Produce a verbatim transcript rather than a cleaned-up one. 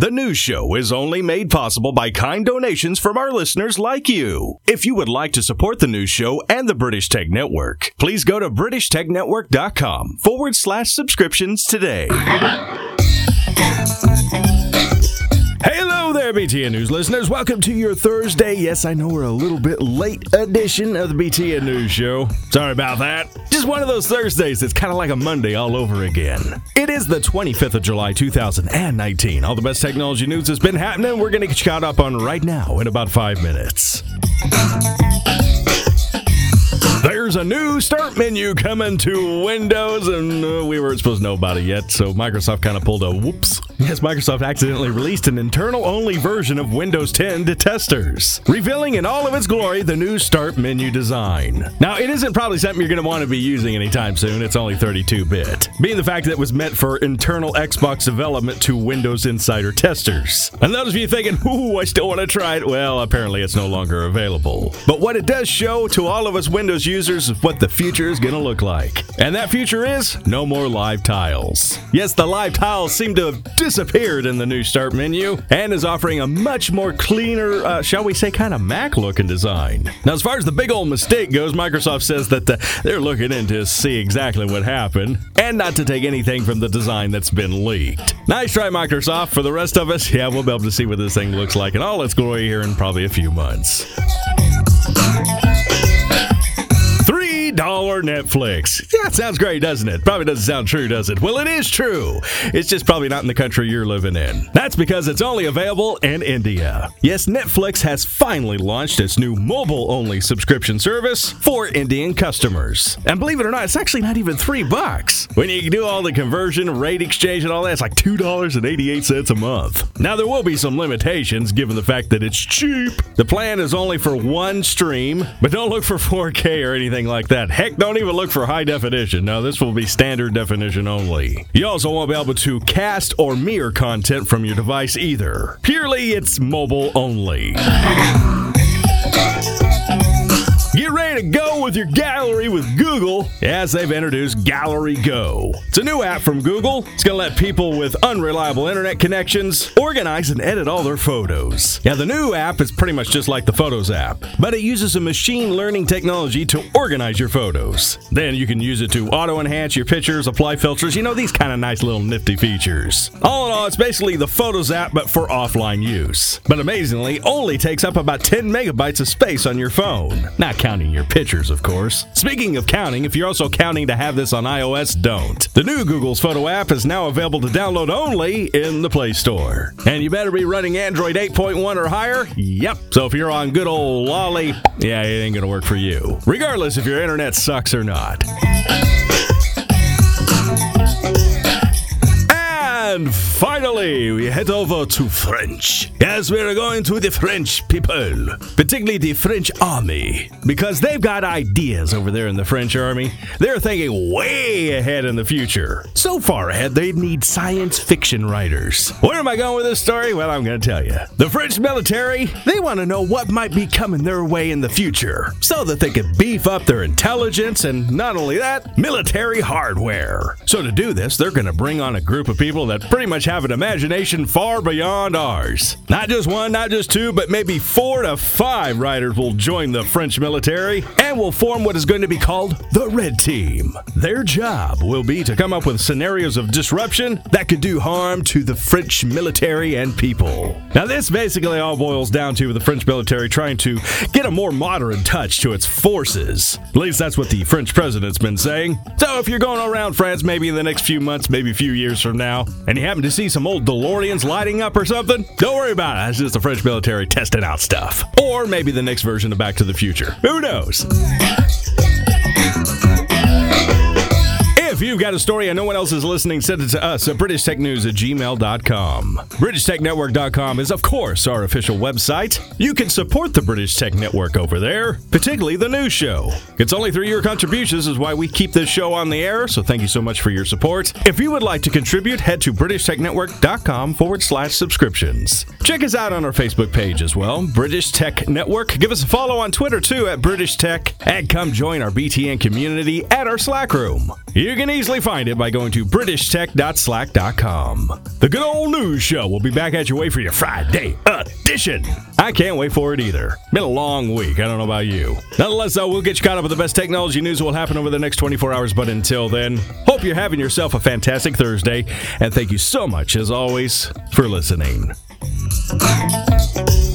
The news show is only made possible by kind donations from our listeners like you. If you would like to support the news show and the British Tech Network, please go to british tech network dot com forward slash subscriptions today. Hello there, B T N News listeners. Welcome to your Thursday. Yes, I know we're a little bit late edition of the B T N News Show. Sorry about that. Just one of those Thursdays that's kind of like a Monday all over again. It is the twenty-fifth of July, two thousand nineteen. All the best technology news has been happening. We're going to get you caught up on right now in about five minutes. There's a new start menu coming to Windows, and uh, we weren't supposed to know about it yet, so Microsoft kind of pulled a whoops. Yes, Microsoft accidentally released an internal-only version of Windows ten to testers, revealing in all of its glory the new start menu design. Now, it isn't probably something you're going to want to be using anytime soon. It's only thirty-two bit, being the fact that it was meant for internal Xbox development to Windows Insider testers. And those of you thinking, ooh, I still want to try it, well, apparently it's no longer available. But what it does show to all of us Windows users is what the future is going to look like. And that future is no more live tiles. Yes, the live tiles seem to have disappeared in the new start menu and is offering a much more cleaner, uh, shall we say, kind of Mac-looking design. Now, as far as the big old mistake goes, Microsoft says that the, they're looking in to see exactly what happened and not to take anything from the design that's been leaked. Nice try, Microsoft. For the rest of us, yeah, we'll be able to see what this thing looks like in all its glory here in probably a few months. three dollar Netflix. Yeah, it sounds great, doesn't it? Probably doesn't sound true, does it? Well, it is true. It's just probably not in the country you're living in. That's because it's only available in India. Yes, Netflix has finally launched its new mobile-only subscription service for Indian customers. And believe it or not, it's actually not even three bucks. When you do all the conversion, rate exchange, and all that, it's like two dollars and eighty-eight cents a month. Now, there will be some limitations given the fact that it's cheap. The plan is only for one stream, but don't look for four K or anything like that. Heck, don't even look for high definition. No, this will be standard definition only. You also won't be able to cast or mirror content from your device either. Purely, it's mobile only. Get ready to go with your gallery with Google as they've introduced Gallery Go. It's a new app from Google. It's going to let people with unreliable internet connections organize and edit all their photos. Yeah, the new app is pretty much just like the Photos app, but it uses a machine learning technology to organize your photos. Then you can use it to auto-enhance your pictures, apply filters, you know, these kind of nice little nifty features. All in all, it's basically the Photos app, but for offline use. But amazingly, only takes up about ten megabytes of space on your phone. Not counting your pictures, of course. Speaking of counting, if you're also counting to have this on iOS, don't. The new Google's Photo app is now available to download only in the Play Store. And you better be running Android eight point one or higher. Yep. So if you're on good old Lolly, yeah, it ain't gonna work for you. Regardless if your internet sucks or not. And finally, we head over to French. Yes, we're going to the French people, particularly the French army, because they've got ideas over there in the French army. They're thinking way ahead in the future. So far ahead, they need science fiction writers. Where am I going with this story? Well, I'm going to tell you. The French military, they want to know what might be coming their way in the future so that they can beef up their intelligence and not only that, military hardware. So to do this, they're going to bring on a group of people that pretty much have an imagination far beyond ours. Not just one, not just two, but maybe four to five writers will join the French military and will form what is going to be called the Red Team. Their job will be to come up with scenarios of disruption that could do harm to the French military and people. Now, this basically all boils down to the French military trying to get a more modern touch to its forces. At least that's what the French president's been saying. So if you're going around France maybe in the next few months, maybe a few years from now, and you happen to see some old DeLoreans lighting up or something, don't worry about it. It's just the French military testing out stuff. Or maybe the next version of Back to the Future. Who knows? If you've got a story and no one else is listening, send it to us at british tech news at gmail dot com. british tech network dot com is, of course, our official website. You can support the British Tech Network over there, particularly the news show. It's only through your contributions is why we keep this show on the air, so thank you so much for your support. If you would like to contribute, head to british tech network dot com forward slash subscriptions. Check us out on our Facebook page as well, British Tech Network. Give us a follow on Twitter, too, at British Tech, and come join our B T N community at our Slack room. You can easily find it by going to british tech dot slack dot com. The Good Old News Show will be back at your way for your Friday edition. I can't wait for it either. Been a long week. I don't know about you. Nonetheless, though, we'll get you caught up with the best technology news that will happen over the next twenty-four hours. But until then, hope you're having yourself a fantastic Thursday. And thank you so much, as always, for listening.